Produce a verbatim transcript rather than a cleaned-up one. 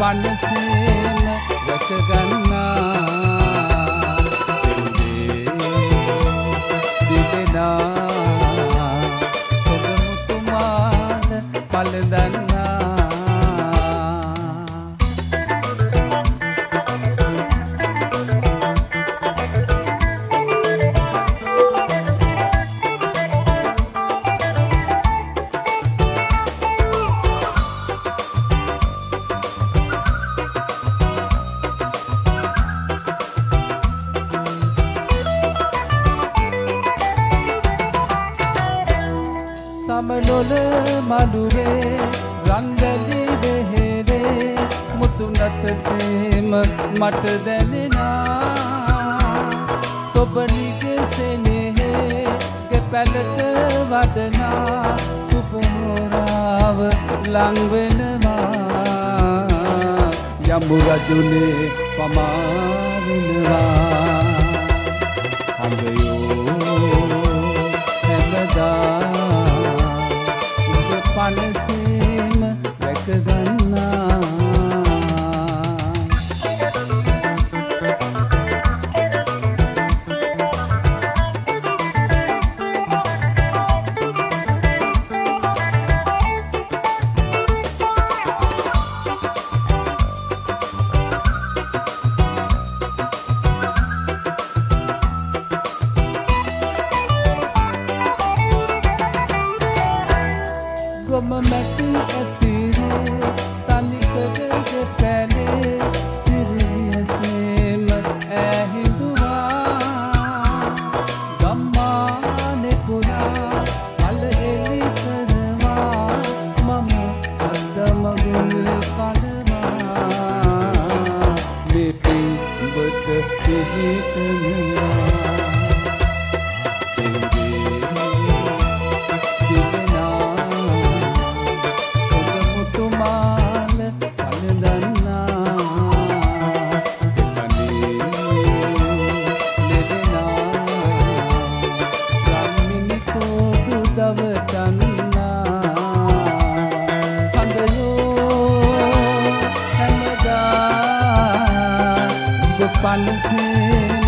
පනසේම රැකගන්නා දිවෙනා සොබමුතුමාද පලදන්නා සමනොල මඩුවේ රංගලි බෙහෙරේ මුතුනතසේම මට දැනෙනා සොබනිගේ සෙනෙහේ ගෙපැලට වදනා සුපහොරාව ලං වෙනවා යඹු රජුනේ පමාරිනවා හඳයෝ හැමදා පනසේම රැකගන්නා ගොම මැටි ඇතිරේ තනිකරගේ පැනේ සිරියසේම ඇහිඳුවා ගම්මානේ පුරා අල එලි කරවා මම අදමගුල් කනවා මේ පිඹට පිහිටනවා Palace